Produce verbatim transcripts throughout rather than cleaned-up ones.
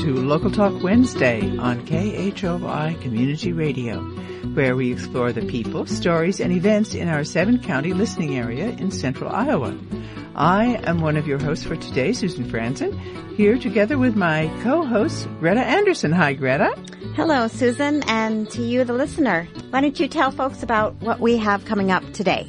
to Local Talk Wednesday on K H O I Community Radio, where we explore the people, stories, and events in our seven-county listening area in central Iowa. I am one of your hosts for today, Susan Franzen, here together with my co-host, Greta Anderson. Hi, Greta. Hello, Susan, and to you, the listener. Why don't you tell folks about what we have coming up today?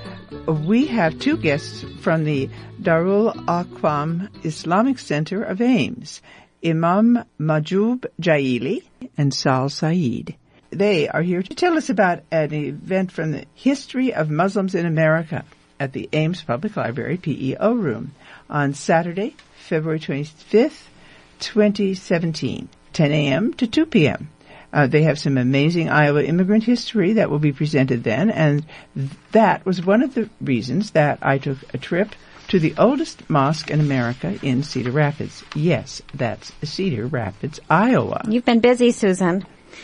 We have two guests from the Darul Aqwam Islamic Center of Ames, Imam Mahjoub Jaili and Sal Saeed. They are here to tell us about an event from the history of Muslims in America at the Ames Public Library P E O room on Saturday, February twenty-fifth, twenty seventeen, ten a.m. to two p.m. Uh, they have some amazing Iowa immigrant history that will be presented then, and that was one of the reasons that I took a trip to the oldest mosque in America in Cedar Rapids. Yes, that's Cedar Rapids, Iowa. You've been busy, Susan.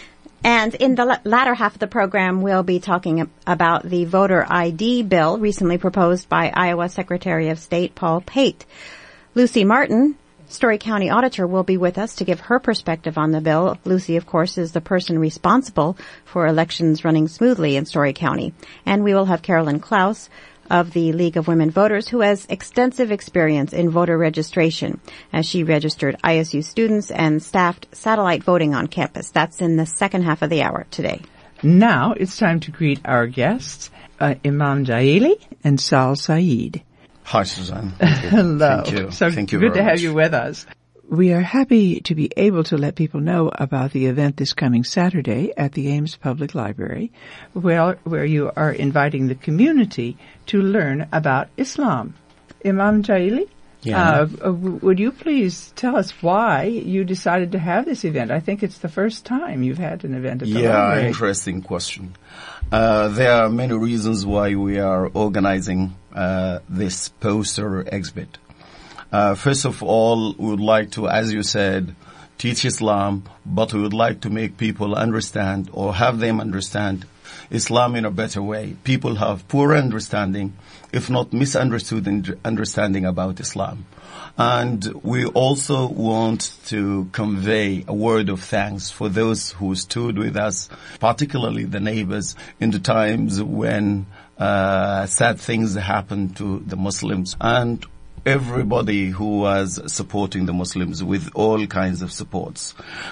And in the latter half of the program, we'll be talking about the voter I D bill recently proposed by Iowa Secretary of State Paul Pate. Lucy Martin, Story County Auditor, will be with us to give her perspective on the bill. Lucy, of course, is the person responsible for elections running smoothly in Story County. And we will have Carolyn Klaus of the League of Women Voters, who has extensive experience in voter registration, as she registered I S U students and staffed satellite voting on campus. That's in the second half of the hour today. Now it's time to greet our guests, uh, Imam Jaili and Sal Saeed. Hi, Suzanne. Hello. Thank you. So Thank you good very to have much. you with us. We are happy to be able to let people know about the event this coming Saturday at the Ames Public Library, where, where you are inviting the community to learn about Islam. Imam Jaili, Yeah. uh, uh, would you please tell us why you decided to have this event? I think it's the first time you've had an event at the Yeah, library. interesting question. Uh, there are many reasons why we are organizing uh, this poster exhibit. Uh, first of all, we would like to, as you said, teach Islam, but we would like to make people understand or have them understand Islam in a better way. People have poor understanding, if not misunderstood understanding about Islam. And we also want to convey a word of thanks for those who stood with us, particularly the neighbors, in the times when uh, sad things happened to the Muslims, and everybody who was supporting the Muslims with all kinds of supports.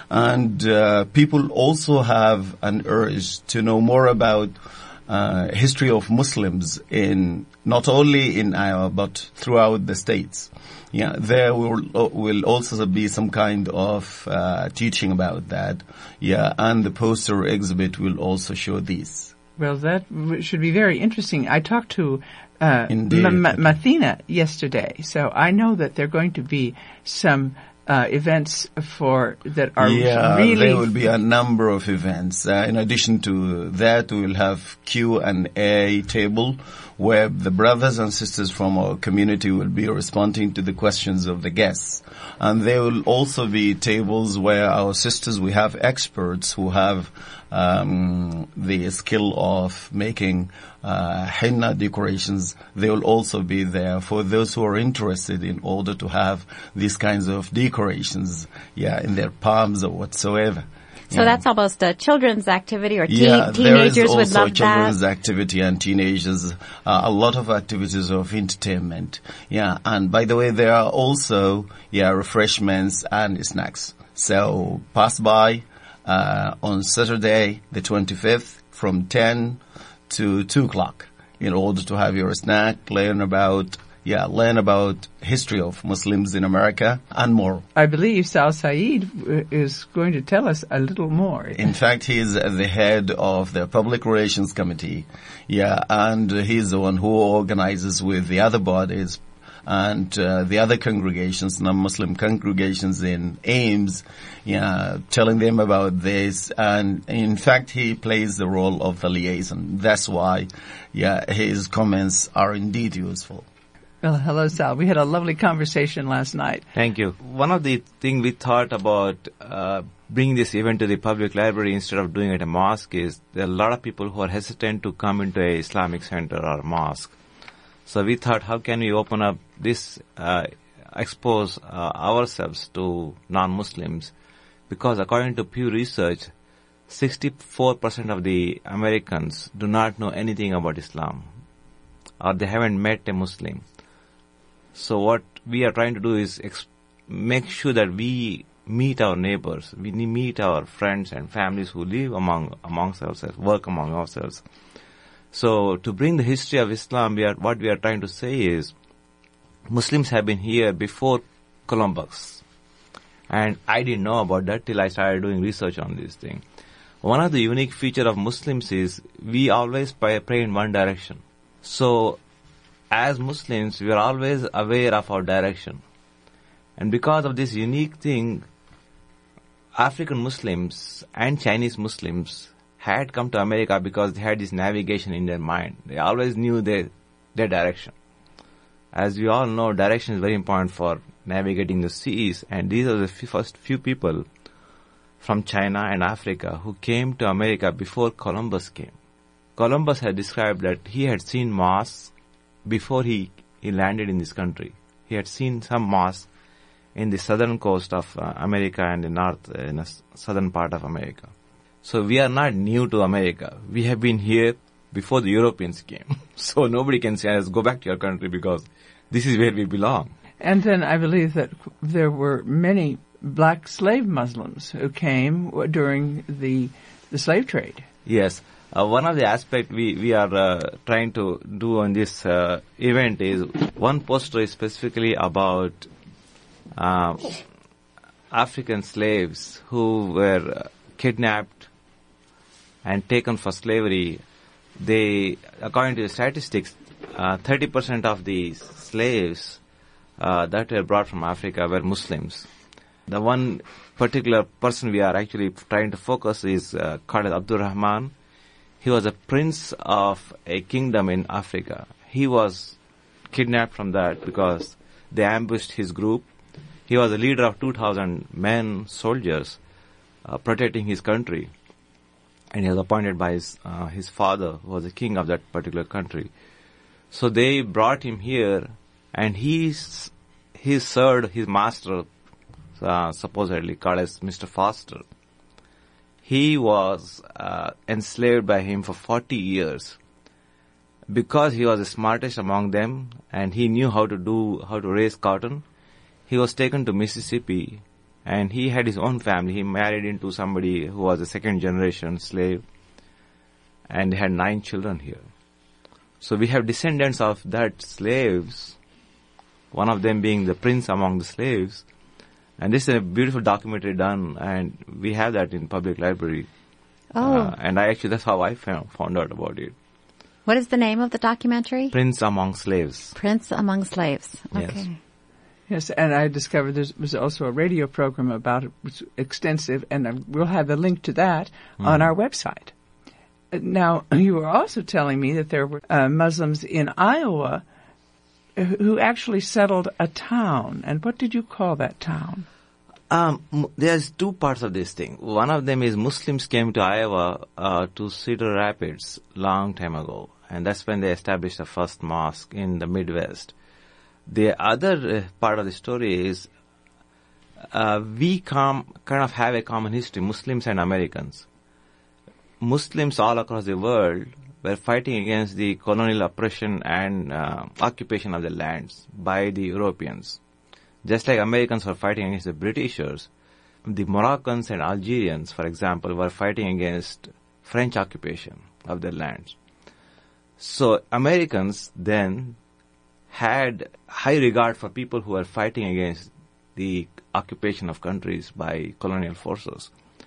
And uh, people also have an urge to know more about uh, history of Muslims in not only in Iowa but throughout the states. Yeah, there will will also be some kind of uh, teaching about that. Yeah, and the poster exhibit will also show these. Well, that w- should be very interesting. I talked to uh, Indeed. M- M- Mathina yesterday, so I know that there are going to be some uh, events for that are yeah, really. there will be a number of events. Uh, in addition to that, we will have Q and A table where the brothers and sisters from our community will be responding to the questions of the guests. And there will also be tables where our sisters, we have experts who have um, the skill of making uh, henna decorations. They will also be there for those who are interested in order to have these kinds of decorations, yeah, in their palms or whatsoever. So Yeah. that's almost a children's activity, or teen- Yeah, teenagers there is would also love children's that. activity and teenagers, uh, a lot of activities of entertainment. Yeah, and by the way, there are also, yeah, refreshments and snacks. So pass by, uh, on Saturday, the twenty-fifth, from ten to two o'clock in order to have your snack, learn about Yeah, learn about history of Muslims in America and more. I believe Sal Saeed is going to tell us a little more. In fact, he is the head of the Public Relations Committee. Yeah, and he's the one who organizes with the other bodies and uh, the other congregations, non-Muslim congregations in Ames, yeah, telling them about this. And in fact, he plays the role of the liaison. That's why, yeah, his comments are indeed useful. Well, hello, Sal. We had a lovely conversation last night. Thank you. One of the things we thought about uh, bringing this event to the public library instead of doing it at a mosque is there are a lot of people who are hesitant to come into a Islamic center or mosque. So we thought, how can we open up this uh, expose uh, ourselves to non-Muslims, because according to Pew Research, sixty-four percent of the Americans do not know anything about Islam, or they haven't met a Muslim. So what we are trying to do is ex- make sure that we meet our neighbors, we meet our friends and families who live among amongst ourselves, work among ourselves. So to bring the history of Islam, we are, what we are trying to say is, Muslims have been here before Columbus. And I didn't know about that till I started doing research on this thing. One of the unique features of Muslims is we always pray, pray in one direction. So as Muslims, we are always aware of our direction. And because of this unique thing, African Muslims and Chinese Muslims had come to America because they had this navigation in their mind. They always knew their, their direction. As we all know, direction is very important for navigating the seas, and these are the f- first few people from China and Africa who came to America before Columbus came. Columbus had described that he had seen mosques before he, he landed in this country. He had seen some mosques in the southern coast of uh, America and the north, uh, in the s- southern part of America. So we are not new to America. We have been here before the Europeans came. So nobody can say, let's go back to your country because this is where we belong. And then I believe that there were many black slave Muslims who came during the the slave trade. Yes. Uh, one of the aspects we, we are uh, trying to do on this uh, event is, one poster is specifically about uh, African slaves who were uh, kidnapped and taken for slavery. They, according to the statistics, uh, thirty percent of the slaves uh, that were brought from Africa were Muslims. The one particular person we are actually trying to focus is uh, Khalid Abdul Rahman. He was a prince of a kingdom in Africa. He was kidnapped from that because they ambushed his group. He was a leader of two thousand men, soldiers, uh, protecting his country. And he was appointed by his, uh, his father, who was the king of that particular country. So they brought him here, and he, he served his master, uh, supposedly called as Mister Foster. He was uh, enslaved by him for forty years. Because he was the smartest among them, and he knew how to do, how to raise cotton, he was taken to Mississippi, and he had his own family. He married into somebody who was a second generation slave, and they had nine children here. So we have descendants of that slaves, one of them being the prince among the slaves. And this is a beautiful documentary done, and we have that in public library. Oh. Uh, and I actually, that's how I found, found out about it. What is the name of the documentary? Prince Among Slaves. Prince Among Slaves. Yes. Okay. Yes, and I discovered there was also a radio program about it, which was extensive, and we'll have the link to that mm. on our website. Now, you were also telling me that there were uh, Muslims in Iowa who actually settled a town. And what did you call that town? Um, there's two parts of this thing. One of them is Muslims came to Iowa uh, to Cedar Rapids long time ago, and that's when they established the first mosque in the Midwest. The other uh, part of the story is uh, we com- kind of have a common history, Muslims and Americans. Muslims all across the world were fighting against the colonial oppression and uh, occupation of the lands by the Europeans. Just like Americans were fighting against the Britishers, the Moroccans and Algerians, for example, were fighting against French occupation of their lands. So Americans then had high regard for people who were fighting against the occupation of countries by colonial forces.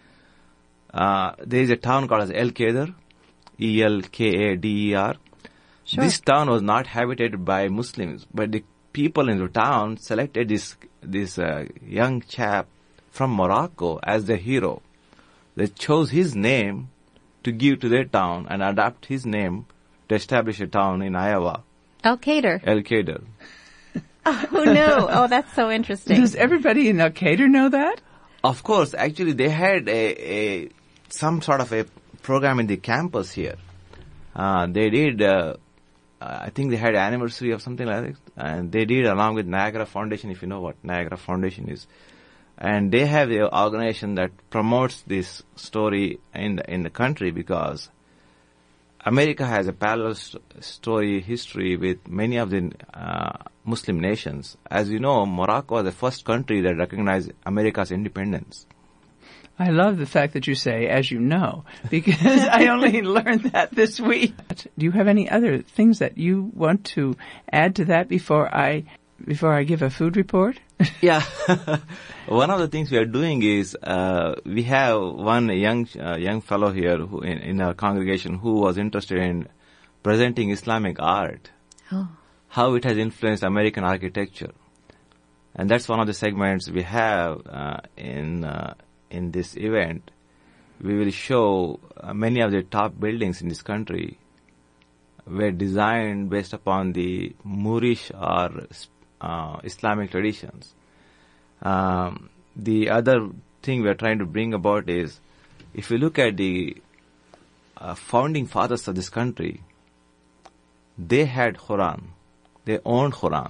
Uh, there is a town called as El Khader, E L K A D E R. Sure. This town was not habitated by Muslims, but the people in the town selected this this uh, young chap from Morocco as their hero. They chose his name to give to their town and adapt his name to establish a town in Iowa. El Khader. El Khader. Oh, who knew? Oh, that's so interesting. Does everybody in El Khader know that? Of course. Actually, they had a, a some sort of a program in the campus here. Uh, they did uh, I think they had an anniversary of something like that, and they did along with Niagara Foundation, if you know what Niagara Foundation is. And they have an organization that promotes this story in the, in the country, because America has a parallel st- story history with many of the uh, Muslim nations. As you know, Morocco was the first country that recognized America's independence. I love the fact that you say, as you know, because I only learned that this week. Do you have any other things that you want to add to that before I before I give a food report? Yeah. One of the things we are doing is uh, we have one young uh, young fellow here who in, in our congregation who was interested in presenting Islamic art, Oh. how it has influenced American architecture. And that's one of the segments we have uh, in uh, in this event. We will show uh, many of the top buildings in this country were designed based upon the Moorish or uh, Islamic traditions. Um, the other thing we are trying to bring about is, if you look at the uh, founding fathers of this country, they had Quran. They owned Quran.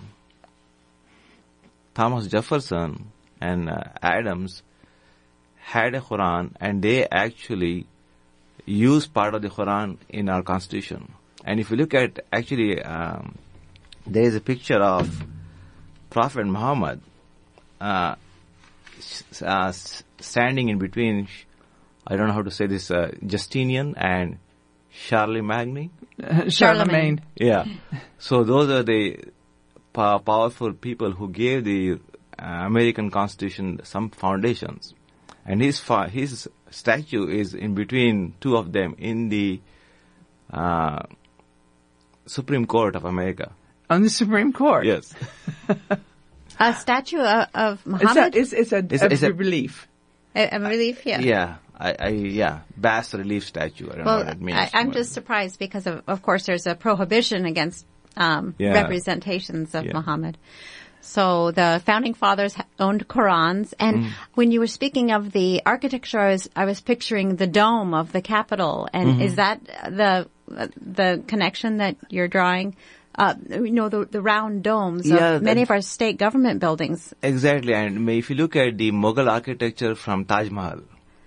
Thomas Jefferson and uh, Adams had a Quran, and they actually used part of the Quran in our constitution. And if you look at, actually, um, there is a picture of Prophet Muhammad uh, uh, standing in between, I don't know how to say this, uh, Justinian and Charlemagne. Uh, Charlemagne. Yeah. So those are the pow- powerful people who gave the uh, American Constitution some foundations. And his fa- his statue is in between two of them in the uh, Supreme Court of America. On the Supreme Court? Yes. A statue of, of Muhammad? It's a, it's, it's a, It's a, a- it's a- relief. A, a relief, yeah. Yeah. I, I yeah. Bas relief statue. I don't know Well, what it means. I, I'm but- just surprised because, of, of course, there's a prohibition against um, Yeah. representations of Yeah. Muhammad. So the founding fathers ha- owned Qurans, and Mm. when you were speaking of the architecture, I was I was picturing the dome of the Capitol, and Mm-hmm. is that the uh, the connection that you're drawing? Uh, you know, the the round domes Yeah, of many that- of our state government buildings. Exactly, and may- if you look at the Mughal architecture from Taj Mahal,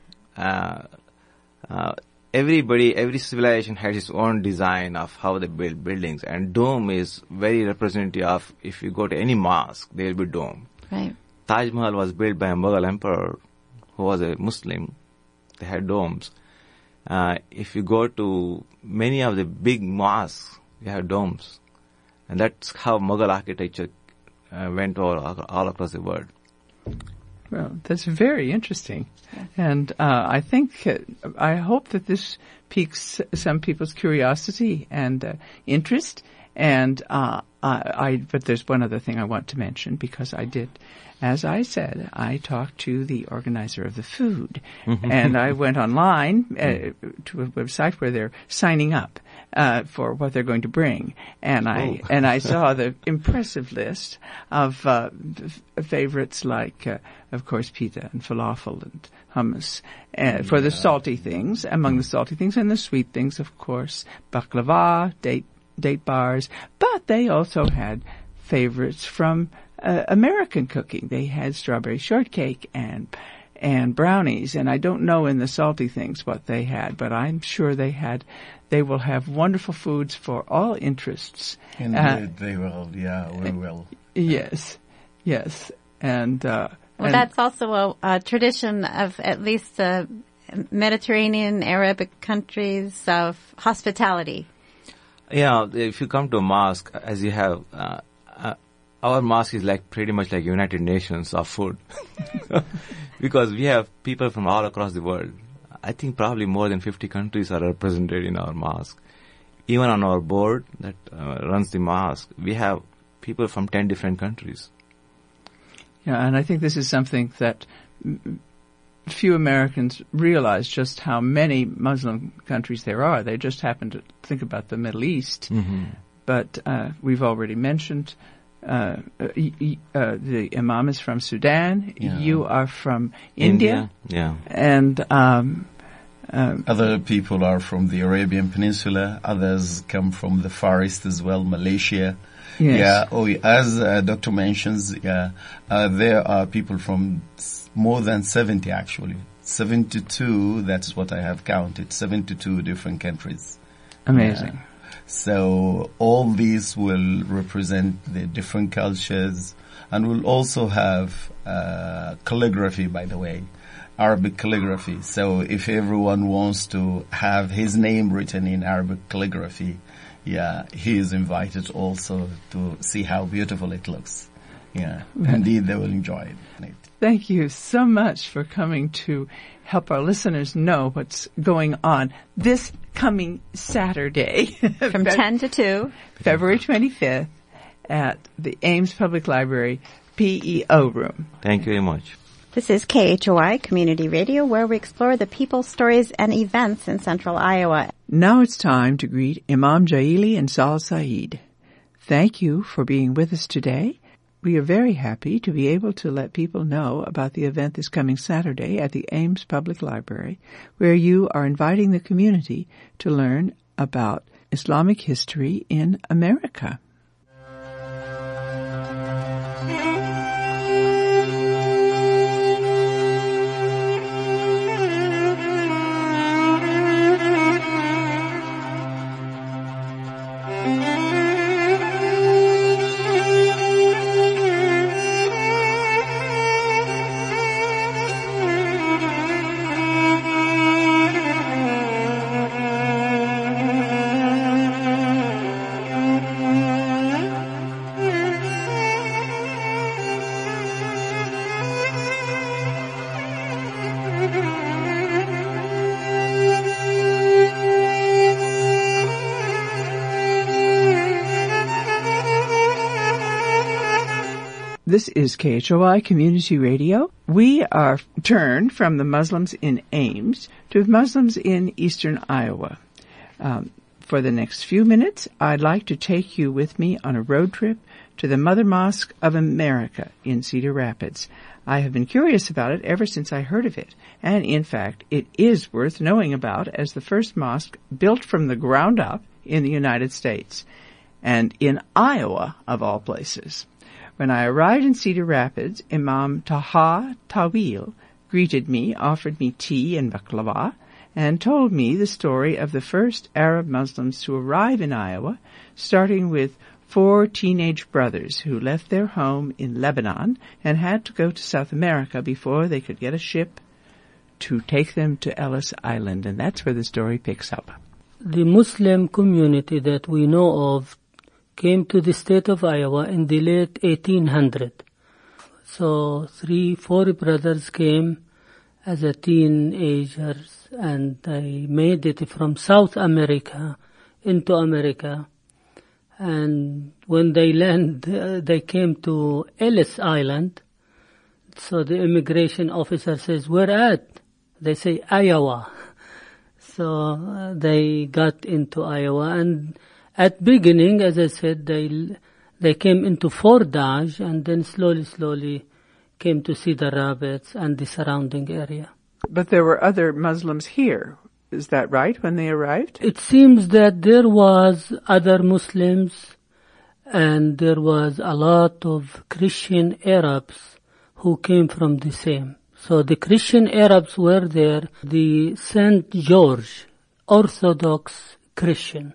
uh, uh, everybody, every civilization has its own design of how they build buildings, and dome is very representative of, if you go to any mosque, there will be dome. Right. Taj Mahal was built by a Mughal emperor who was a Muslim. They had domes. Uh, if you go to many of the big mosques, they have domes. And that's how Mughal architecture uh, went all, all across the world. Well, that's very interesting. And uh, I think, uh, I hope that this piques some people's curiosity and uh, interest. And uh, I, I, but there's one other thing I want to mention, because I did, as I said, I talked to the organizer of the food, and I went online uh, to a website where they're signing up uh, for what they're going to bring, and I Oh. and I saw the impressive list of uh, f- favorites like, uh, of course, pita and falafel and hummus uh, for the salty things. Among the salty things, and the sweet things, of course, baklava, date date bars, but they also had favorites from uh, American cooking. They had strawberry shortcake and and brownies, and I don't know in the salty things what they had, but I'm sure they had. They will have wonderful foods for all interests. Indeed, Uh, they will. Yeah, we will. Yes, yes, and uh, Well, and that's also a, a tradition of at least the Mediterranean, Arabic countries of hospitality. Yeah, if you come to a mosque, as you have, uh, uh, our mosque is like pretty much like United Nations of food. Because we have people from all across the world. I think probably more than fifty countries are represented in our mosque. Even on our board that uh, runs the mosque, we have people from ten different countries. Yeah, and I think this is something that mm, few Americans realize, just how many Muslim countries there are. They just happen to think about the Middle East. Mm-hmm. But uh, we've already mentioned uh, uh, y- y- uh, the Imam is from Sudan. Yeah. You are from India. Yeah. And um, Um, Other people are from the Arabian Peninsula. Others come from the Far East as well, Malaysia. Yes. Yeah. Oh, as uh, Doctor mentions, yeah, uh, there are people from s- more than seventy actually. seventy-two, that's what I have counted. seventy-two different countries. Amazing. Yeah. So all these will represent the different cultures, and we'll also have uh, calligraphy, by the way. Arabic calligraphy. So if everyone wants to have his name written in Arabic calligraphy, yeah, he is invited also to see how beautiful it looks. Yeah, indeed they will enjoy it. Thank you so much for coming to help our listeners know what's going on this coming Saturday. From ten to two. February twenty-fifth at the Ames Public Library P E O room. Thank you very much. This is K H O I Community Radio, where we explore the people, stories, and events in central Iowa. Now it's time to greet Imam Jaili and Sal Saeed. Thank you for being with us today. We are very happy to be able to let people know about the event this coming Saturday at the Ames Public Library, where you are inviting the community to learn about Islamic history in America. This is K H O I Community Radio. We are turned from the Muslims in Ames to Muslims in eastern Iowa. Um, for the next few minutes, I'd like to take you with me on a road trip to the Mother Mosque of America in Cedar Rapids. I have been curious about it ever since I heard of it, and in fact, it is worth knowing about as the first mosque built from the ground up in the United States, and in Iowa, of all places. When I arrived in Cedar Rapids, Imam Taha Tawil greeted me, offered me tea and baklava, and told me the story of the first Arab Muslims to arrive in Iowa, starting with four teenage brothers who left their home in Lebanon and had to go to South America before they could get a ship to take them to Ellis Island. And that's where the story picks up. The Muslim community that we know of came to the state of Iowa in the late eighteen hundred. So three, four brothers came as a teenagers, and they made it from South America into America. And when they landed, uh, they came to Ellis Island. So the immigration officer says, "Where at?" They say, "Iowa." So uh, they got into Iowa, and at beginning, as I said, they they came into Fort Dodge, and then slowly, slowly came to Cedar Rapids and the surrounding area. But there were other Muslims here. Is that right, when they arrived? It seems that there was other Muslims, and there was a lot of Christian Arabs who came from the same. So the Christian Arabs were there, the Saint George, Orthodox Christian,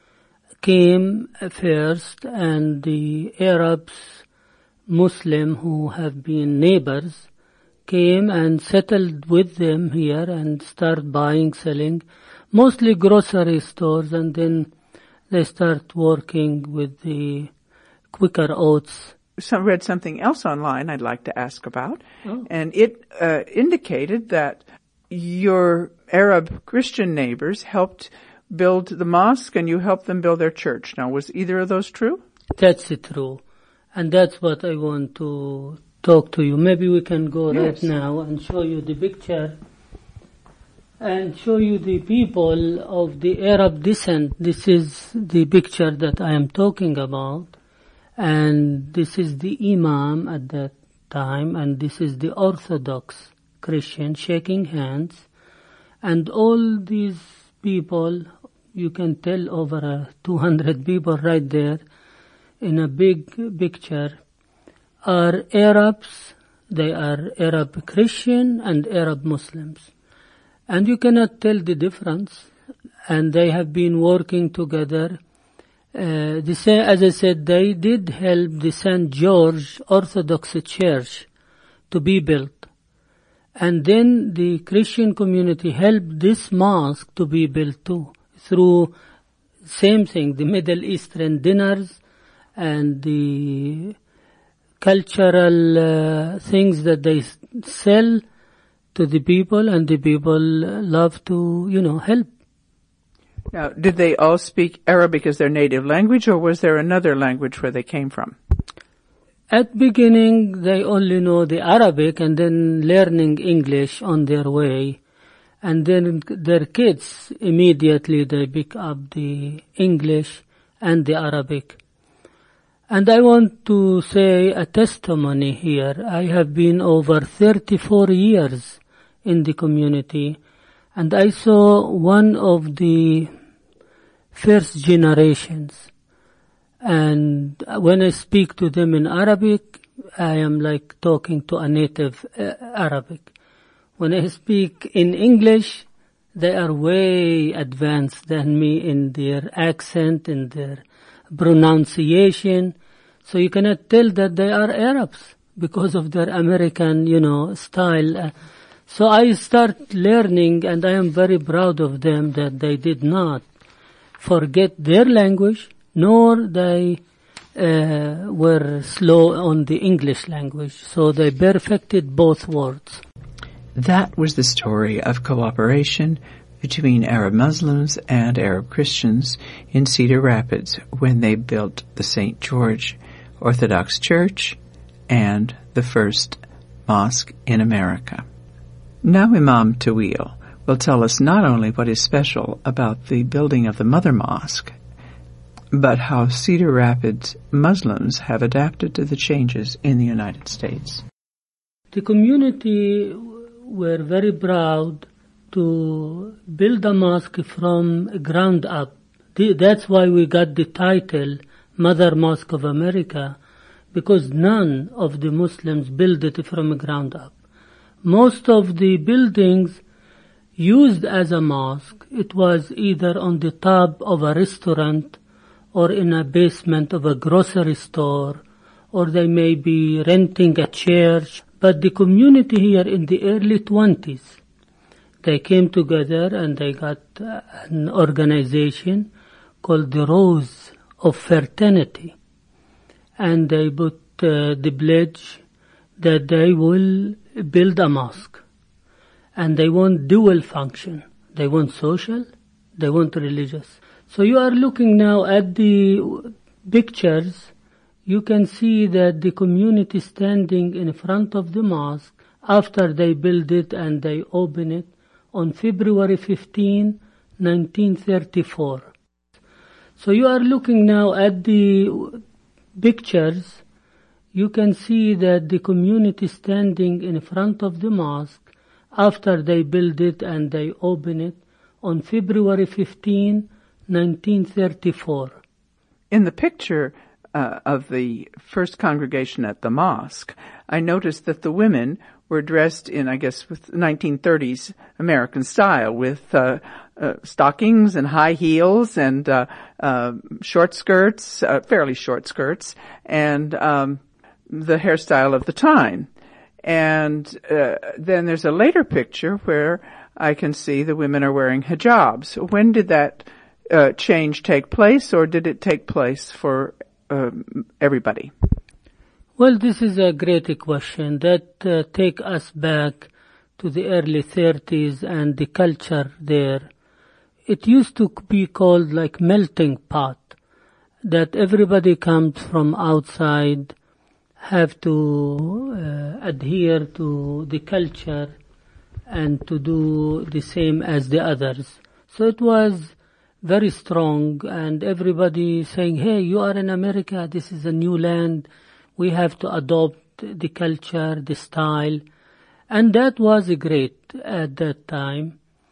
came first, and the Arabs, Muslim, who have been neighbors, came and settled with them here and start buying, selling, mostly grocery stores, and then they start working with the Quaker Oats. I read something else online I'd like to ask about, Oh. and it uh, indicated that your Arab Christian neighbors helped build the mosque and you helped them build their church. Now, was either of those true? That's true. And that's what I want to talk to you. Maybe we can go Yes. right now and show you the picture and show you the people of the Arab descent. This is the picture that I am talking about. And this is the Imam at that time, and this is the Orthodox Christian shaking hands. And all these people, you can tell over uh, two hundred people right there in a big picture, are Arabs. They are Arab Christian and Arab Muslims. And you cannot tell the difference. And they have been working together. Uh, the same, as I said, they did help the Saint George Orthodox Church to be built. And then the Christian community helped this mosque to be built too, through same thing, the Middle Eastern dinners and the cultural uh, things that they s- sell to the people, and the people love to, you know, help. Now, did they all speak Arabic as their native language, or was there another language where they came from? At beginning, they only know the Arabic and then learning English on their way. And then their kids, immediately they pick up the English and the Arabic. And I want to say a testimony here. I have been over thirty-four years in the community, and I saw one of the first generations. And when I speak to them in Arabic, I am like talking to a native uh, Arabic. When I speak in English, they are way advanced than me in their accent, in their pronunciation. So you cannot tell that they are Arabs because of their American, you know, style. So I start learning, and I am very proud of them that they did not forget their language, nor they uh, were slow on the English language. So they perfected both worlds. That was the story of cooperation between Arab Muslims and Arab Christians in Cedar Rapids when they built the Saint George Orthodox Church and the first mosque in America. Now Imam Tawil will tell us not only what is special about the building of the Mother Mosque, but how Cedar Rapids Muslims have adapted to the changes in the United States. The community were very proud to build a mosque from ground up. That's why we got the title Mother Mosque of America, because none of the Muslims built it from ground up. Most of the buildings used as a mosque, it was either on the top of a restaurant or in a basement of a grocery store, or they may be renting a church. But the community here in the early twenties, they came together and they got uh, an organization called the Rose of Fraternity. And they put uh, the pledge that they will build a mosque. And they want dual function. They want social, they want religious. So you are looking now at the pictures. You can see that the community standing in front of the mosque after they build it and they open it on February fifteenth, nineteen thirty-four. So you are looking now at the pictures. You can see that the community standing in front of the mosque after they build it and they open it on February fifteenth, nineteen thirty-four. In the picture uh, of the first congregation at the mosque, I noticed that the women were dressed in, I guess, with nineteen thirties American style, with uh, uh, stockings and high heels and uh, uh, short skirts, uh, fairly short skirts, and um, the hairstyle of the time. And uh, then there's a later picture where I can see the women are wearing hijabs. When did that uh, change take place, or did it take place for uh, everybody? Well, this is a great question that uh, take us back to the early thirties and the culture there. It used to be called like melting pot, that everybody comes from outside, have to uh, adhere to the culture and to do the same as the others. So it was very strong, and everybody saying, hey, you are in America, this is a new land, we have to adopt the culture, the style. And that was great at that time.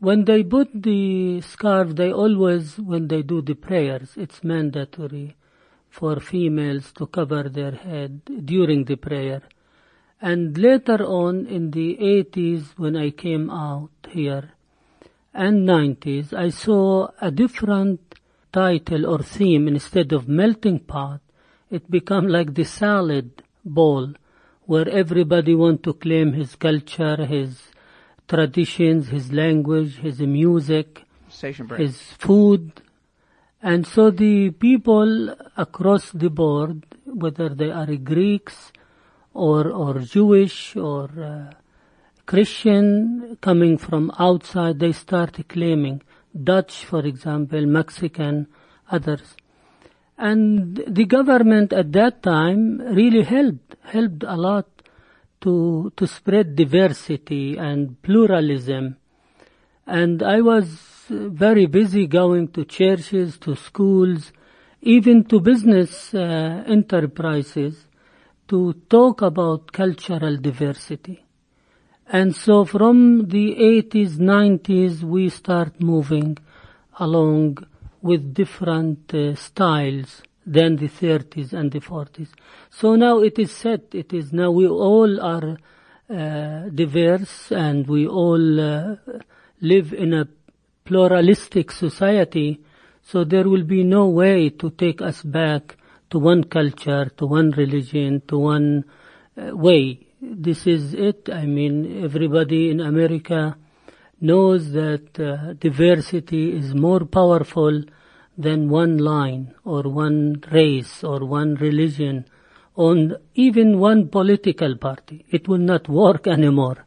when they put the scarf, they always, when they do the prayers, it's mandatory for females to cover their head during the prayer. And later on in the eighties, when I came out here, and nineties, I saw a different title or theme. Instead of melting pot, it became like the salad bowl, where everybody want to claim his culture, his traditions, his language, his music, his food. And so the people across the board, whether they are Greeks or or Jewish or uh, Christian, coming from outside, they start claiming Dutch, for example, Mexican, others. And the government at that time really helped, helped a lot to to spread diversity and pluralism. And I was very busy going to churches, to schools, even to business uh, enterprises to talk about cultural diversity. And so from the eighties, nineties, we start moving along with different uh, styles than the thirties and the forties. So now it is set. It is now we all are uh, diverse and we all uh, live in a pluralistic society. So there will be no way to take us back to one culture, to one religion, to one uh, way. This is it. I mean, everybody in America knows that uh, diversity is more powerful than one line or one race or one religion or even one political party. It will not work anymore.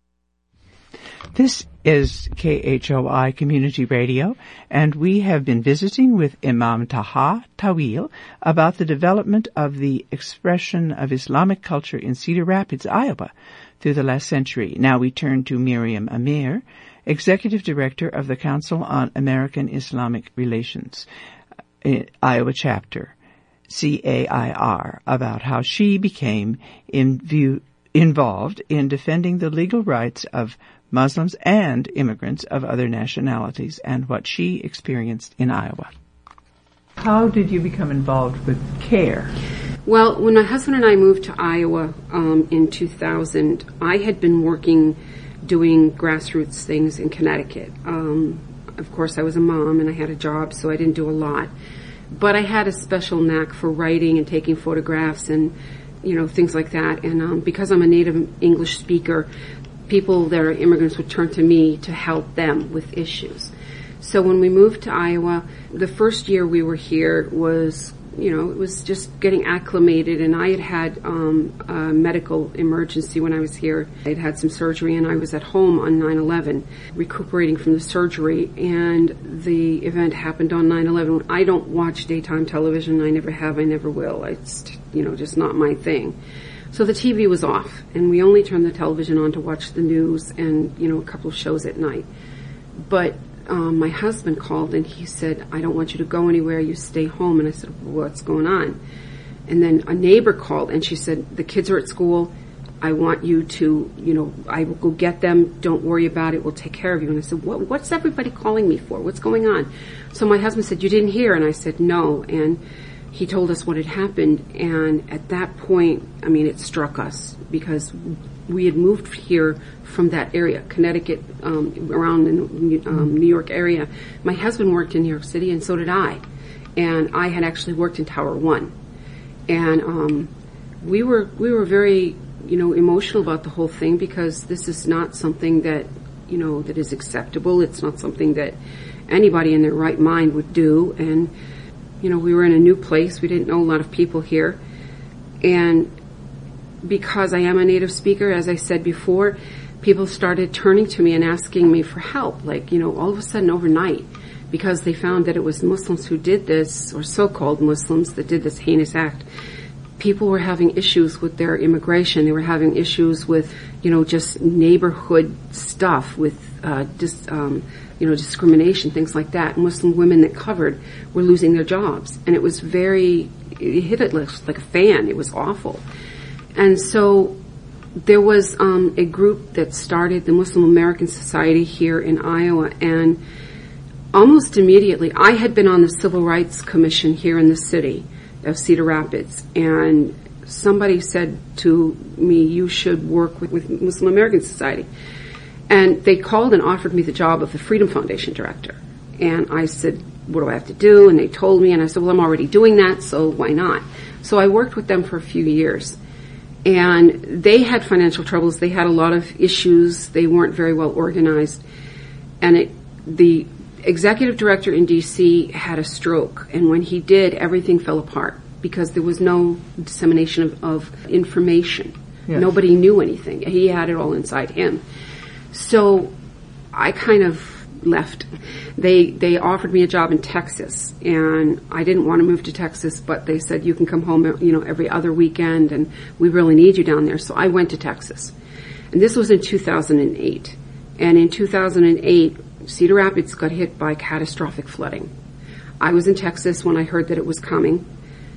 This is K H O I Community Radio, and we have been visiting with Imam Taha Tawil about the development of the expression of Islamic culture in Cedar Rapids, Iowa, through the last century. Now we turn to Miriam Amir, Executive Director of the Council on American Islamic Relations, uh, Iowa Chapter, C A I R, about how she became in view, involved in defending the legal rights of Muslims and immigrants of other nationalities and what she experienced in Iowa. How did you become involved with CARE? Well, when my husband and I moved to Iowa um, in two thousand, I had been working doing grassroots things in Connecticut. Um, of course, I was a mom and I had a job, so I didn't do a lot. But I had a special knack for writing and taking photographs and, you know, things like that. And um, because I'm a native English speaker, people that are immigrants would turn to me to help them with issues. So when we moved to Iowa, the first year we were here was, you know, it was just getting acclimated, and I had had um, a medical emergency when I was here. I had had some surgery, and I was at home on nine eleven, recuperating from the surgery, and the event happened on nine eleven. I don't watch daytime television. I never have. I never will. It's, you know, just not my thing. So the T V was off, and we only turned the television on to watch the news and, you know, a couple of shows at night. But um, my husband called, and he said, I don't want you to go anywhere. You stay home. And I said, well, what's going on? And then a neighbor called, and she said, the kids are at school. I want you to, you know, I will go get them. Don't worry about it. We'll take care of you. And I said, what, what's everybody calling me for? What's going on? So my husband said, you didn't hear? And I said, no. And he told us what had happened, and at that point, I mean, it struck us because we had moved here from that area, Connecticut, um, around the um, New York area. My husband worked in New York City, and so did I. And I had actually worked in Tower One. And um, we were we were very, you know, emotional about the whole thing because this is not something that, you know, that is acceptable. It's not something that anybody in their right mind would do. And you know, we were in a new place. We didn't know a lot of people here. And because I am a native speaker, as I said before, people started turning to me and asking me for help. Like, you know, all of a sudden overnight, because they found that it was Muslims who did this, or so-called Muslims that did this heinous act. People were having issues with their immigration. They were having issues with, you know, just neighborhood stuff, with uh, dis, um, you know, discrimination, things like that. Muslim women that covered were losing their jobs. And it was very, it hit it like a fan. It was awful. And so there was um, a group that started the Muslim American Society here in Iowa, and almost immediately, I had been on the Civil Rights Commission here in the city of Cedar Rapids, and somebody said to me, you should work with, with Muslim American Society. And they called and offered me the job of the Freedom Foundation director. And I said, what do I have to do? And they told me, and I said, well, I'm already doing that, so why not? So I worked with them for a few years. And they had financial troubles. They had a lot of issues. They weren't very well organized. And it, the executive director in D C had a stroke. And when he did, everything fell apart because there was no dissemination of, of information. Yes. Nobody knew anything. He had it all inside him. So I kind of left. They they offered me a job in Texas, and I didn't want to move to Texas, but they said you can come home, you know, every other weekend, and we really need you down there. So I went to Texas, and this was in two thousand eight. And in two thousand eight, Cedar Rapids got hit by catastrophic flooding. I was in Texas when I heard that it was coming,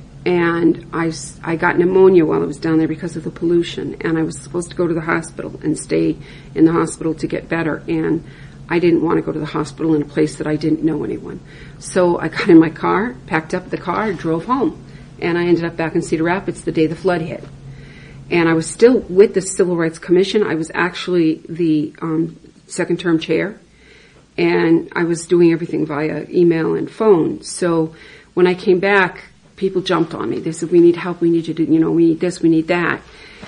and I, I got pneumonia while I was down there because of the pollution, and I was supposed to go to the hospital and stay in the hospital to get better, and I didn't want to go to the hospital in a place that I didn't know anyone. So I got in my car, packed up the car, drove home, and I ended up back in Cedar Rapids the day the flood hit. And I was still with the Civil Rights Commission. I was actually the um, second-term chair, and I was doing everything via email and phone. So when I came back, people jumped on me. They said, we need help, we need you to, you know, we need this, we need that.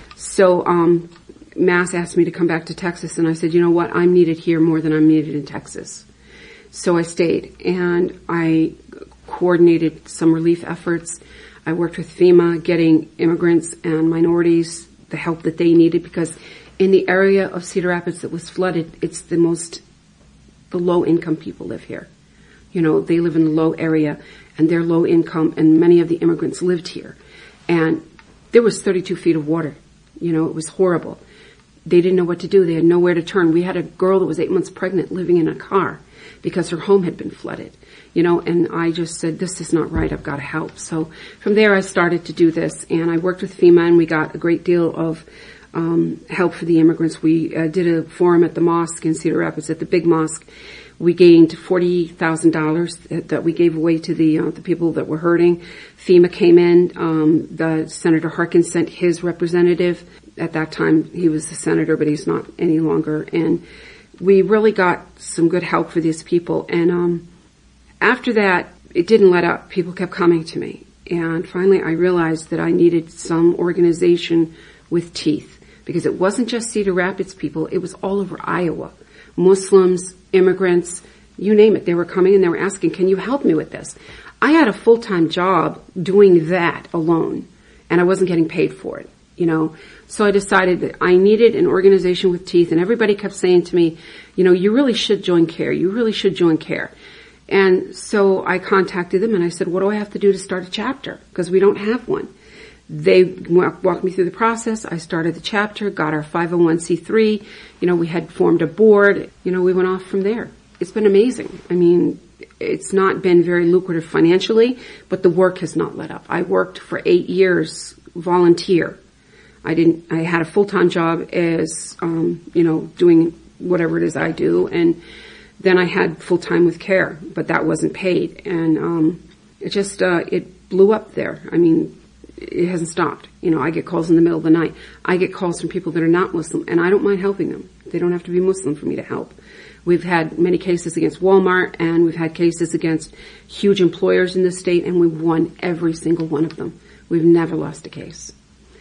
So um, Mass asked me to come back to Texas, and I said, you know what, I'm needed here more than I'm needed in Texas. So I stayed, and I coordinated some relief efforts. I worked with FEMA, getting immigrants and minorities the help that they needed, because in the area of Cedar Rapids that was flooded, it's the most, the low-income people live here. You know, they live in the low area, and they're low income, and many of the immigrants lived here. And there was thirty-two feet of water. You know, it was horrible. They didn't know what to do. They had nowhere to turn. We had a girl that was eight months pregnant living in a car because her home had been flooded. You know, and I just said, this is not right. I've got to help. So from there, I started to do this, and I worked with FEMA, and we got a great deal of um, help for the immigrants. We uh, did a forum at the mosque in Cedar Rapids, at the big mosque. We gained forty thousand dollars that we gave away to the uh, the people that were hurting. FEMA came in. Um, the Senator Harkin sent his representative. At that time, he was the senator, but he's not any longer. And we really got some good help for these people. And um, after that, it didn't let up. People kept coming to me. And finally, I realized that I needed some organization with teeth, because it wasn't just Cedar Rapids people. It was all over Iowa. Muslims, immigrants, you name it. They were coming and they were asking, can you help me with this? I had a full-time job doing that alone, and I wasn't getting paid for it, you know. So I decided that I needed an organization with teeth, and everybody kept saying to me, you know, you really should join CARE. You really should join CARE. And so I contacted them, and I said, what do I have to do to start a chapter? Because we don't have one. They walked me through the process. I started the chapter, got our five oh one c three. You know, we had formed a board. You know, we went off from there. It's been amazing. I mean, it's not been very lucrative financially, but the work has not let up. I worked for eight years volunteer. I didn't, I had a full-time job as, um, you know, doing whatever it is I do. And then I had full-time with CARE, but that wasn't paid. And, um, it just, uh, it blew up there. I mean, it hasn't stopped. You know, I get calls in the middle of the night. I get calls from people that are not Muslim, and I don't mind helping them. They don't have to be Muslim for me to help. We've had many cases against Walmart, and we've had cases against huge employers in the state, and we've won every single one of them. We've never lost a case.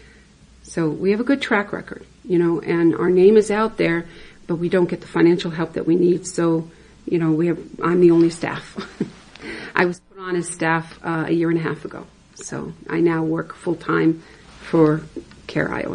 So we have a good track record, you know, and our name is out there, but we don't get the financial help that we need. So, you know, we have, I'm the only staff. I was put on as staff uh, a year and a half ago. So I now work full-time for CARE Iowa.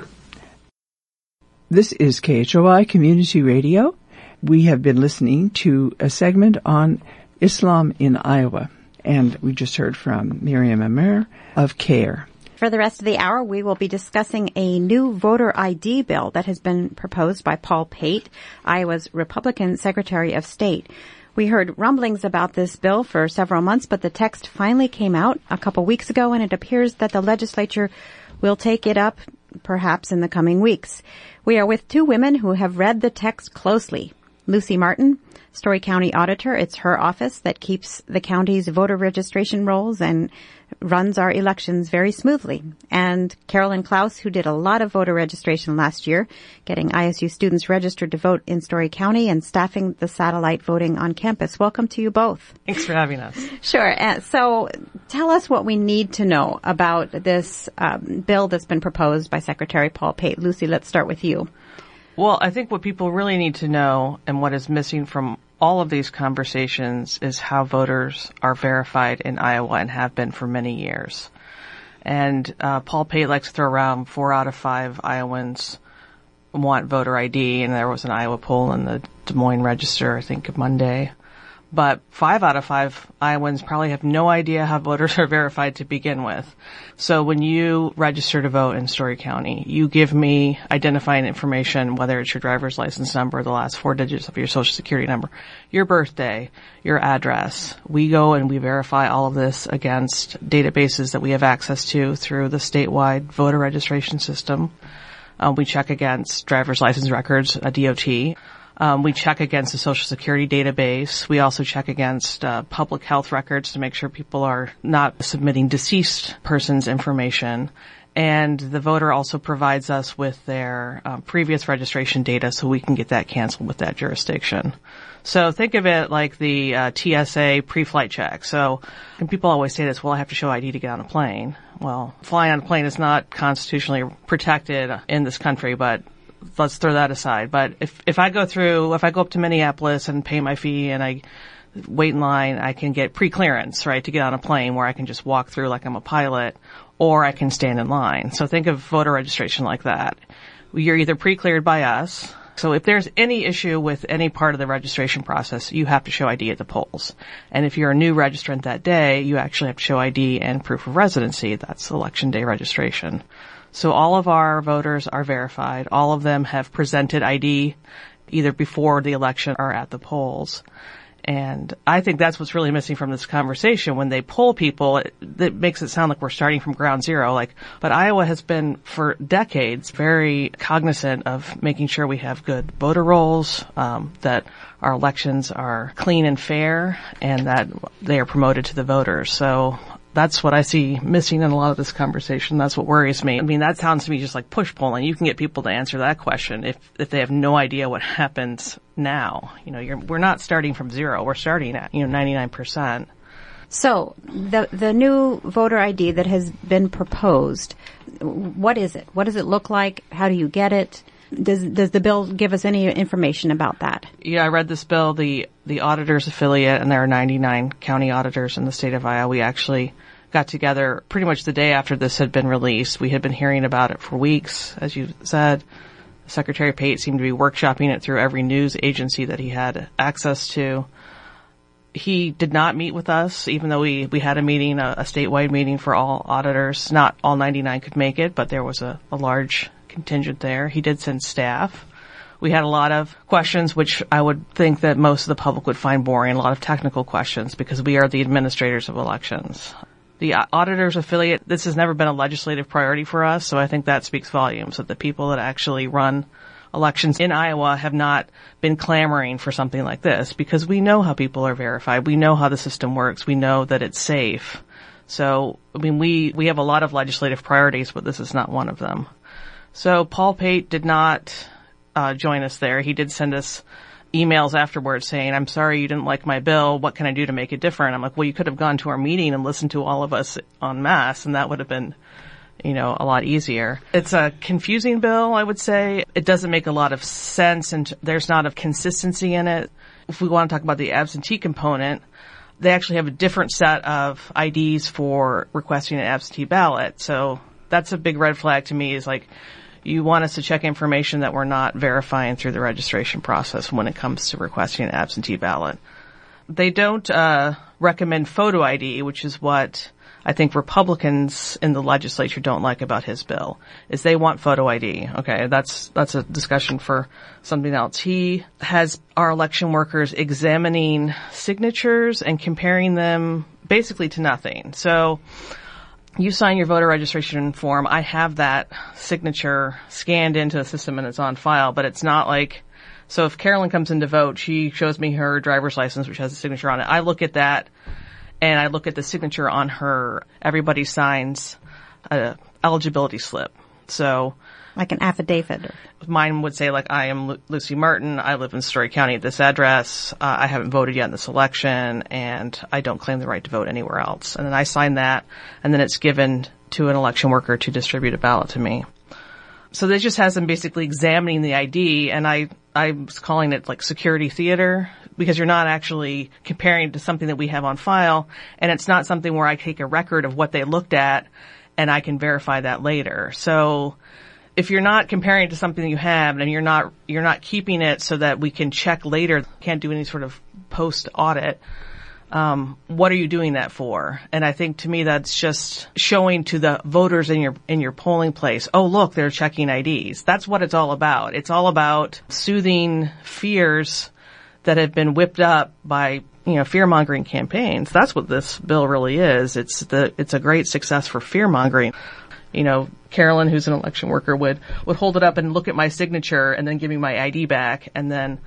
This is K H O I Community Radio. We have been listening to a segment on Islam in Iowa, and we just heard from Miriam Amir of CARE. For the rest of the hour, we will be discussing a new voter I D bill that has been proposed by Paul Pate, Iowa's Republican Secretary of State. We heard rumblings about this bill for several months, but the text finally came out a couple weeks ago, and it appears that the legislature will take it up perhaps in the coming weeks. We are with two women who have read the text closely. Lucy Martin, Story County Auditor. It's her office that keeps the county's voter registration rolls and runs our elections very smoothly. And Carolyn Klaus, who did a lot of voter registration last year, getting I S U students registered to vote in Story County and staffing the satellite voting on campus. Welcome to you both. Thanks for having us. Sure. Uh, so tell us what we need to know about this um, bill that's been proposed by Secretary Paul Pate. Lucy, let's start with you. Well, I think what people really need to know and what is missing from all of these conversations is how voters are verified in Iowa and have been for many years. And uh, Paul Pate likes to throw around four out of five Iowans want voter I D, and there was an Iowa poll in the Des Moines Register, I think, Monday. But five out of five Iowans probably have no idea how voters are verified to begin with. So when you register to vote in Story County, you give me identifying information, whether it's your driver's license number, the last four digits of your social security number, your birthday, your address. We go and we verify all of this against databases that we have access to through the statewide voter registration system. Um, we check against driver's license records, a D O T. Um, we check against the Social Security database. We also check against uh, public health records to make sure people are not submitting deceased persons' information. And the voter also provides us with their um, previous registration data so we can get that canceled with that jurisdiction. So think of it like the uh, T S A pre-flight check. So and people always say this, well, I have to show I D to get on a plane. Well, flying on a plane is not constitutionally protected in this country, but let's throw that aside. But if, if I go through, if I go up to Minneapolis and pay my fee and I wait in line, I can get pre-clearance, right, to get on a plane where I can just walk through like I'm a pilot, or I can stand in line. So think of voter registration like that. You're either pre-cleared by us. So if there's any issue with any part of the registration process, you have to show I D at the polls. And if you're a new registrant that day, you actually have to show I D and proof of residency. That's election day registration. So all of our voters are verified. All of them have presented I D either before the election or at the polls. And I think that's what's really missing from this conversation. When they poll people, it, it makes it sound like we're starting from ground zero. Like, but Iowa has been for decades very cognizant of making sure we have good voter rolls, um, that our elections are clean and fair, and that they are promoted to the voters. So that's what I see missing in a lot of this conversation. That's what worries me. I mean, that sounds to me just like push polling. You can get people to answer that question if if they have no idea what happens now. You know, you're, we're not starting from zero. We're starting at, you know, ninety-nine percent. So the the new voter I D that has been proposed, what is it? What does it look like? How do you get it? Does does the bill give us any information about that? Yeah, I read this bill. The the auditor's affiliate, and there are ninety-nine county auditors in the state of Iowa. We actually got together pretty much the day after this had been released. We had been hearing about it for weeks, as you said. Secretary Pate seemed to be workshopping it through every news agency that he had access to. He did not meet with us, even though we, we had a meeting, a, a statewide meeting for all auditors. Not all ninety-nine could make it, but there was a, a large contingent there. He did send staff. We had a lot of questions, which I would think that most of the public would find boring, a lot of technical questions, because we are the administrators of elections. The auditor's affiliate, this has never been a legislative priority for us, so I think that speaks volumes, that the people that actually run elections in Iowa have not been clamoring for something like this, because we know how people are verified. We know how the system works. We know that it's safe. So, I mean, we, we have a lot of legislative priorities, but this is not one of them. So Paul Pate did not uh, join us there. He did send us emails afterwards saying, I'm sorry you didn't like my bill. What can I do to make it different? I'm like, well, you could have gone to our meeting and listened to all of us en masse, and that would have been, you know, a lot easier. It's a confusing bill, I would say. It doesn't make a lot of sense, and there's not a consistency in it. If we want to talk about the absentee component, they actually have a different set of I Ds for requesting an absentee ballot. So that's a big red flag to me, is like, you want us to check information that we're not verifying through the registration process when it comes to requesting an absentee ballot. They don't uh recommend photo I D, which is what I think Republicans in the legislature don't like about his bill, is they want photo I D. Okay, that's that's a discussion for something else. He has our election workers examining signatures and comparing them basically to nothing. So you sign your voter registration form. I have that signature scanned into the system and it's on file, but it's not like, so if Carolyn comes in to vote, she shows me her driver's license, which has a signature on it. I look at that and I look at the signature on her. Everybody signs a eligibility slip. So, like an affidavit. Mine would say, like, I am Lu- Lucy Martin. I live in Story County at this address. Uh, I haven't voted yet in this election, and I don't claim the right to vote anywhere else. And then I sign that, and then it's given to an election worker to distribute a ballot to me. So this just has them basically examining the I D, and I, I was calling it like security theater, because you're not actually comparing it to something that we have on file, and it's not something where I take a record of what they looked at, and I can verify that later. So if you're not comparing it to something that you have, and you're not you're not keeping it so that we can check later, can't do any sort of post audit, um, what are you doing that for? And I think to me that's just showing to the voters in your in your polling place, oh look, they're checking I Ds. That's what it's all about. It's all about soothing fears that have been whipped up by, you know, fear-mongering campaigns. That's what this bill really is. It's the it's a great success for fear-mongering. You know, Carolyn, who's an election worker, would, would hold it up and look at my signature and then give me my I D back. And then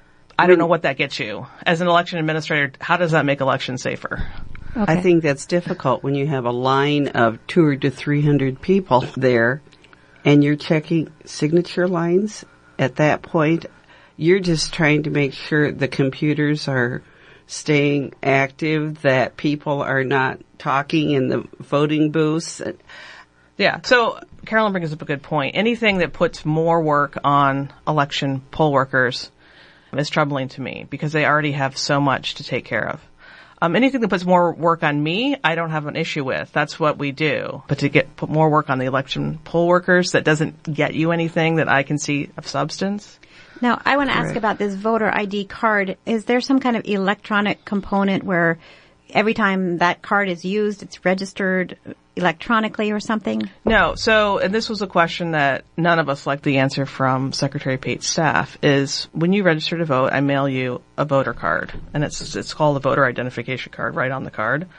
I don't know what that gets you. As an election administrator, how does that make elections safer? Okay. I think that's difficult when you have a line of two hundred to three hundred people there and you're checking signature lines. At that point, you're just trying to make sure the computers are staying active, that people are not talking in the voting booths. Yeah. So Carolyn brings up a good point. Anything that puts more work on election poll workers is troubling to me because they already have so much to take care of. Um, anything that puts more work on me, I don't have an issue with. That's what we do. But to get put more work on the election poll workers, that doesn't get you anything that I can see of substance. Now, I want to ask Right. about this voter I D card. Is there some kind of electronic component where every time that card is used, it's registered electronically or something? No. So, and this was a question that none of us liked the answer from Secretary Pate's staff, is when you register to vote, I mail you a voter card. And it's it's called a voter identification card right on the card.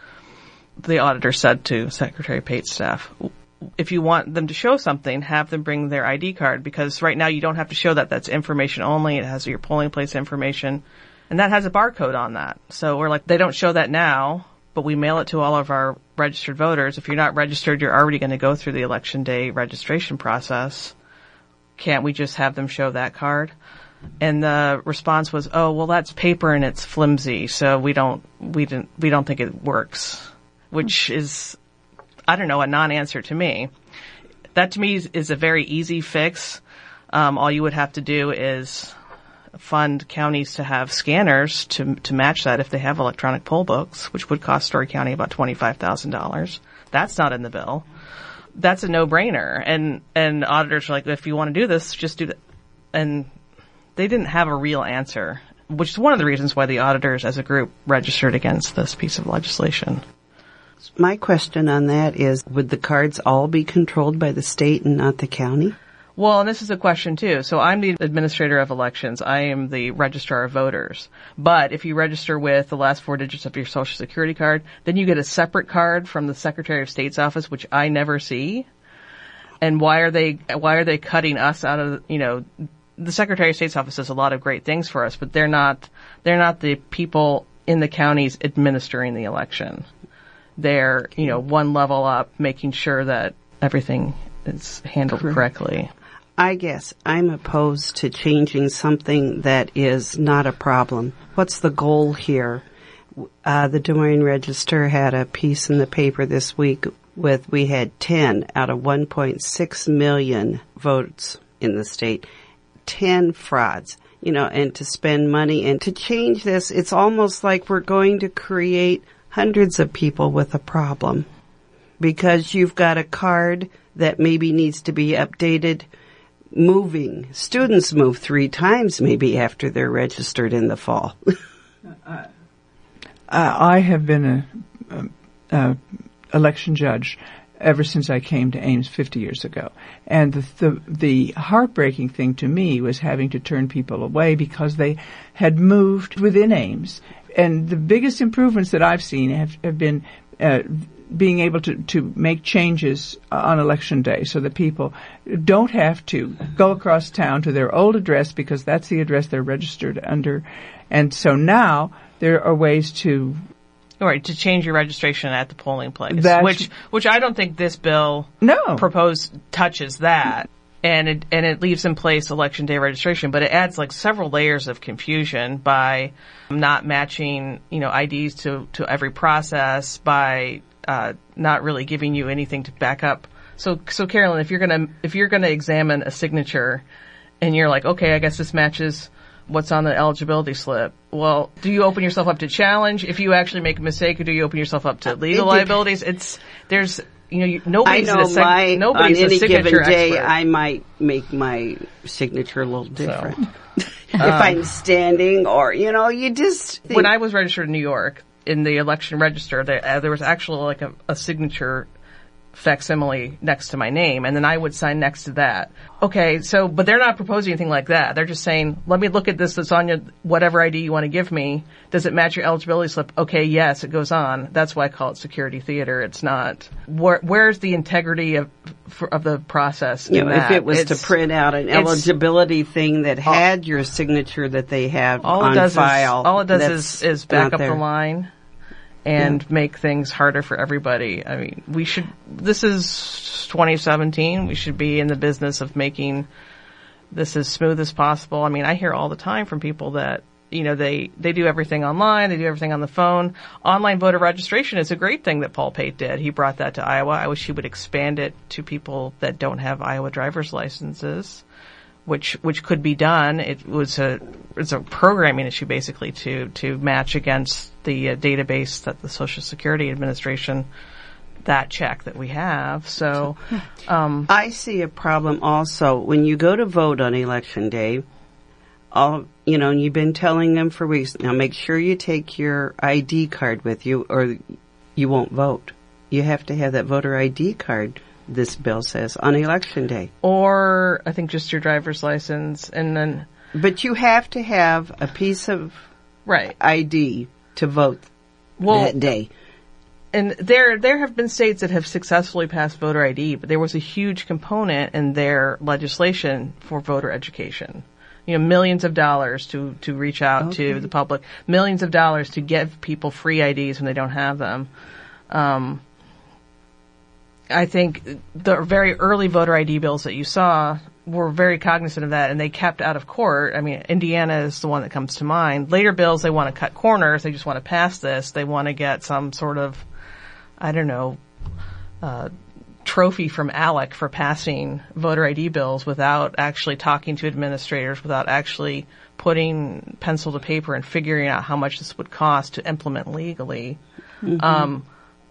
The auditor said to Secretary Pate's staff, if you want them to show something, have them bring their I D card, because right now you don't have to show that. That's information only. It has your polling place information, and that has a barcode on that. So we're like, they don't show that now, but we mail it to all of our registered voters. If you're not registered, you're already going to go through the election day registration process. Can't we just have them show that card? And the response was, oh, well, that's paper and it's flimsy, so we don't, we didn't, we don't think it works, which is, I don't know, a non-answer to me. That to me is, is a very easy fix. Um, all you would have to do is fund counties to have scanners to to match that if they have electronic poll books, which would cost Story County about twenty-five thousand dollars. That's not in the bill. That's a no-brainer. And and auditors are like, if you want to do this, just do that. And they didn't have a real answer, which is one of the reasons why the auditors as a group registered against this piece of legislation. My question on that is, would the cards all be controlled by the state and not the county? Well, and this is a question too. So I'm the administrator of elections. I am the registrar of voters. But if you register with the last four digits of your social security card, then you get a separate card from the Secretary of State's office, which I never see. And why are they, why are they cutting us out of, you know, the Secretary of State's office does a lot of great things for us, but they're not, they're not the people in the counties administering the election. They're, you know, one level up, making sure that everything is handled Correct. correctly. I guess I'm opposed to changing something that is not a problem. What's the goal here? Uh, the Des Moines Register had a piece in the paper this week with, we had ten out of one point six million votes in the state, ten frauds, you know, and to spend money and to change this, it's almost like we're going to create hundreds of people with a problem because you've got a card that maybe needs to be updated. Moving. Students move three times maybe after they're registered in the fall. uh, I have been a, a, a election judge ever since I came to Ames fifty years ago. And the, the, the heartbreaking thing to me was having to turn people away because they had moved within Ames. And the biggest improvements that I've seen have, have been uh, being able to, to make changes on election day so that people don't have to go across town to their old address because that's the address they're registered under. And so now there are ways to... Right, to change your registration at the polling place, That's, which which I don't think this bill no. proposed touches that, and it and it leaves in place election day registration, but it adds like several layers of confusion by not matching, you know, I Ds to to every process, by uh, not really giving you anything to back up. So so Carolyn, if you're gonna if you're gonna examine a signature, and you're like, okay, I guess this matches what's on the eligibility slip. Well, do you open yourself up to challenge if you actually make a mistake, or do you open yourself up to legal it liabilities? It's there's you know you, nobody's I know a seg- my nobody's on any a signature given day expert. I might make my signature a little different So. if um, I'm standing, or you know you just think, When I was registered in New York in the election register, there, uh, there was actually like a, a signature facsimile next to my name, and then I would sign next to that. Okay, so, but they're not proposing anything like that. They're just saying, let me look at this that's on your, whatever I D you want to give me. Does it match your eligibility slip? Okay, yes, it goes on. That's why I call it security theater. It's not, where, where's the integrity of, for, of the process? you know, that? if it was It's, to print out an eligibility thing that had your signature that they have all on it does file, is, all it does that's is, is back not up there. the line and make things harder for everybody. I mean, we should, this is twenty seventeen. We should be in the business of making this as smooth as possible. I mean, I hear all the time from people that, you know, they, they do everything online, they do everything on the phone. Online voter registration is a great thing that Paul Pate did. He brought that to Iowa. I wish he would expand it to people that don't have Iowa driver's licenses, which which could be done. It was a it's a programming issue basically to to match against the uh, database that the Social Security Administration, that check that we have. So um, I see a problem also when you go to vote on election day. All you know, and you've been telling them for weeks now. Make sure you take your I D card with you, or you won't vote. You have to have that voter I D card. This bill says on election day, or I think just your driver's license, and then. But you have to have a piece of right I D to vote well, that day. And there, there have been states that have successfully passed voter I D, but there was a huge component in their legislation for voter education. You know, millions of dollars to, to reach out okay. to the public, millions of dollars to give people free I Ds when they don't have them. Um, I think the very early voter I D bills that you saw were very cognizant of that, and they kept out of court. I mean, Indiana is the one that comes to mind. Later bills, they want to cut corners. They just want to pass this. They want to get some sort of, I don't know, uh, trophy from ALEC for passing voter I D bills without actually talking to administrators, without actually putting pencil to paper and figuring out how much this would cost to implement legally. Mm-hmm. Um,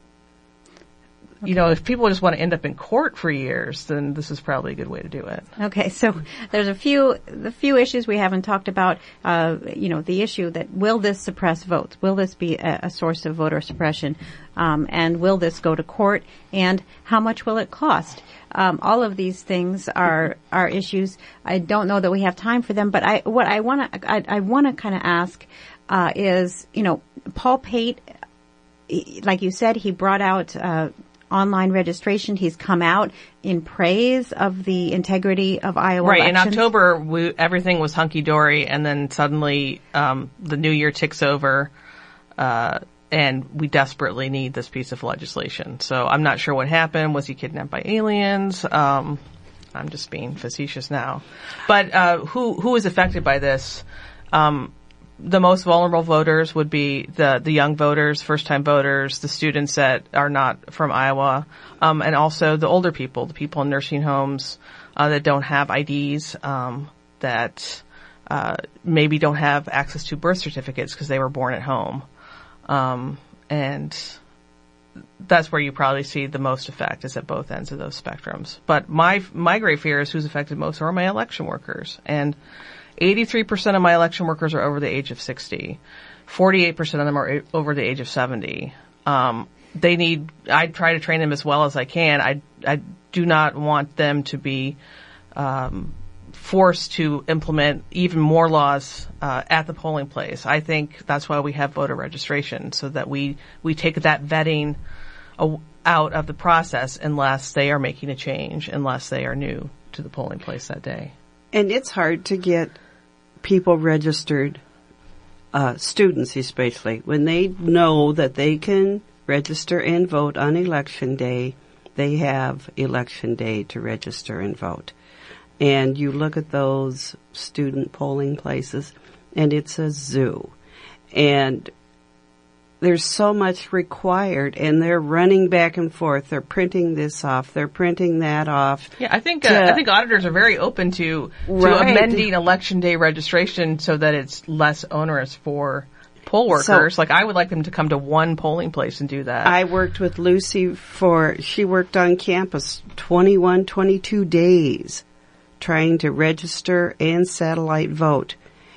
You know, if people just want to end up in court for years, then this is probably a good way to do it. Okay, so there's a few the few issues we haven't talked about. Uh, you know, the issue that will this suppress votes? Will this be a, a source of voter suppression? Um, and will this go to court? And how much will it cost? Um, all of these things are are issues. I don't know that we have time for them, but I what I want to I, I want to kind of ask uh, is, you know, Paul Pate, like you said, he brought out. Uh, online registration. He's come out in praise of the integrity of Iowa right, elections. In October, we, everything was hunky-dory, and then suddenly um, the new year ticks over, uh, and we desperately need this piece of legislation. So I'm not sure what happened. Was he kidnapped by aliens? Um, I'm just being facetious now. But uh, who who is affected by this? Um, The most vulnerable voters would be the, the young voters, first-time voters, the students that are not from Iowa, um, and also the older people, the people in nursing homes uh, that don't have I Ds, um, that uh, maybe don't have access to birth certificates because they were born at home. Um, and that's where you probably see the most effect, is at both ends of those spectrums. But my my great fear is who's affected most are my election workers. And eighty-three percent of my election workers are over the age of sixty. forty-eight percent of them are over the age of seventy. Um, they need, I try to train them as well as I can. I, I do not want them to be, um, forced to implement even more laws, uh, at the polling place. I think that's why we have voter registration, so that we, we take that vetting a, out of the process unless they are making a change, unless they are new to the polling place that day. And it's hard to get people registered, uh, students especially, when they know that they can register and vote on election day. They have election day to register and vote. And you look at those student polling places, and it's a zoo. And there's so much required, and they're running back and forth. They're printing this off. They're printing that off. Yeah, I think uh, I think auditors are very open to, to Right. amending election day registration so that it's less onerous for poll workers. So- like, I would like them to come to one polling place and do that. I worked with Lucy for, she worked on campus twenty-one, twenty-two days trying to register and satellite vote.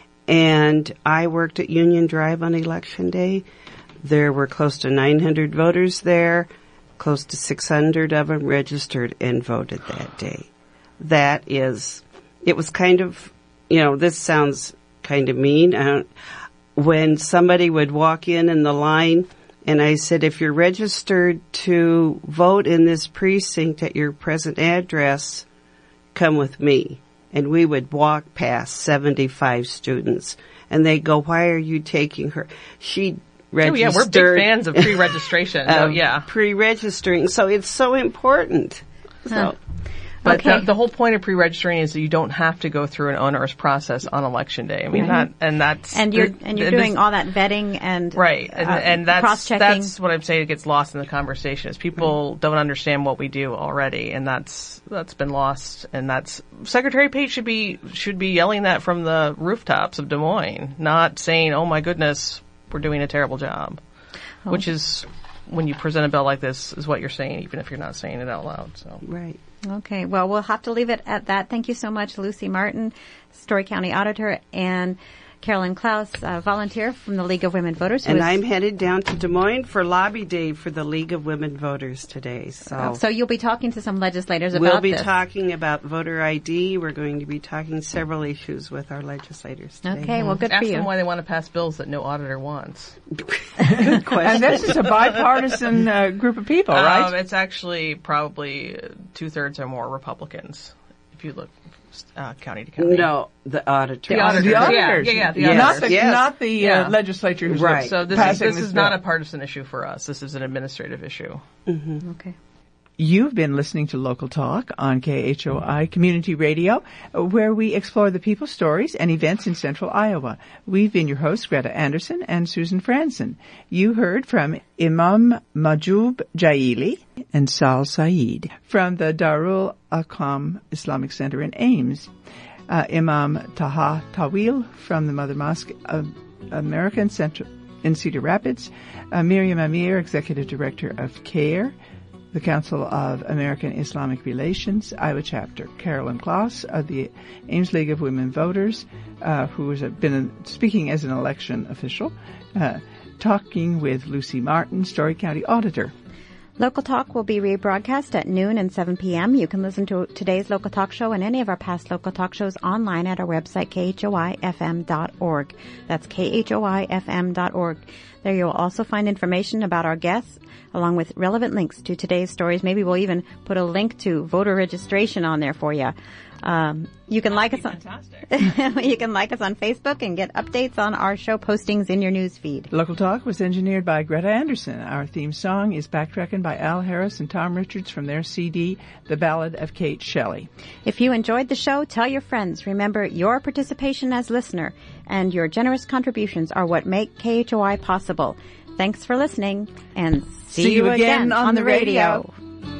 And I worked at Union Drive on election day. There were close to nine hundred voters there. Close to six hundred of them registered and voted that day. That is, it was kind of, you know, this sounds kind of mean. I don't, when somebody would walk in in the line, and I said, if you're registered to vote in this precinct at your present address, come with me. And we would walk past seventy-five students, and they go, why are you taking her? She registered. Oh, yeah, we're big fans of pre-registration. so, of yeah. pre-registering. So it's so important. So, Huh. But Okay. the, the whole point of pre-registering is that you don't have to go through an onerous process on election day. I mean, Right. that, and that's... And you're there- and you're this- doing all that vetting and Right, and, uh, and that's cross-checking. that's what I'm saying gets lost in the conversation is people don't understand what we do already, and that's that's been lost. And that's Secretary Pate should be should be yelling that from the rooftops of Des Moines, not saying, "Oh my goodness, we're doing a terrible job," Oh. which is when you present a bill like this is what you're saying, even if you're not saying it out loud. So right. Okay, well, we'll have to leave it at that. Thank you so much, Lucy Martin, Story County Auditor, and Carolyn Klaus, uh, volunteer from the League of Women Voters. who And is- I'm headed down to Des Moines for Lobby Day for the League of Women Voters today. So, so you'll be talking to some legislators about we'll be this. talking about voter I D. We're going to be talking several issues with our legislators today. Okay, well, good ask for them you. why they want to pass bills that no auditor wants. Good question. And this is a bipartisan uh, group of people, right? Um, it's actually probably two thirds or more Republicans. If you look uh, county to county. No, the auditor. The auditors. The Yeah, auditors. yeah, yeah, the Yes. Not the, Yes. not the Yeah. uh, legislature who's Right. So this is, passing this is not a bill. partisan issue for us. This is an administrative issue. Okay. You've been listening to Local Talk on K H O I Community Radio, where we explore the people, stories, and events in central Iowa. We've been your hosts, Greta Anderson and Susan Franson. You heard from Imam Mahjoub Jaili and Sal Saeed from the Darul Aqam Islamic Center in Ames. Uh, Imam Taha Tawil from the Mother Mosque of American Center in Cedar Rapids. Uh, Miriam Amir, Executive Director of CARE, the Council of American Islamic Relations, Iowa Chapter. Carolyn Klaus of the Ames League of Women Voters, uh, who has been speaking as an election official, uh, talking with Lucy Martin, Story County Auditor. Local Talk will be rebroadcast at noon and seven p.m. You can listen to today's Local Talk show and any of our past Local Talk shows online at our website, K H O I F M dot org. That's K H O I F M dot org. There you'll also find information about our guests, along with relevant links to today's stories. Maybe we'll even put a link to voter registration on there for you. Um, you can like us on you can like us on Facebook and get updates on our show postings in your news feed. Local Talk was engineered by Greta Anderson. Our theme song is Backtracking by Al Harris and Tom Richards from their C D, The Ballad of Kate Shelley. If you enjoyed the show, tell your friends. Remember, your participation as listener and your generous contributions are what make K H O I possible. Thanks for listening, and see, See you again on the radio.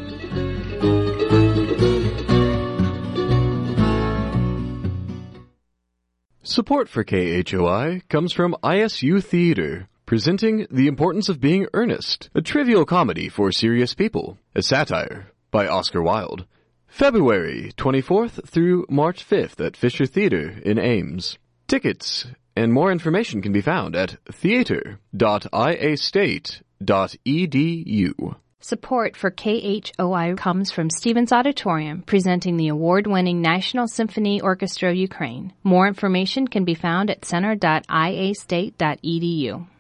Support for K H O I comes from I S U Theater, presenting The Importance of Being Earnest, a trivial comedy for serious people, a satire by Oscar Wilde. February twenty-fourth through March fifth at Fisher Theater in Ames. Tickets and more information can be found at theater dot i a state dot e d u. Support for K H O I comes from Stevens Auditorium, presenting the award-winning National Symphony Orchestra of Ukraine. More information can be found at center dot i a state dot e d u.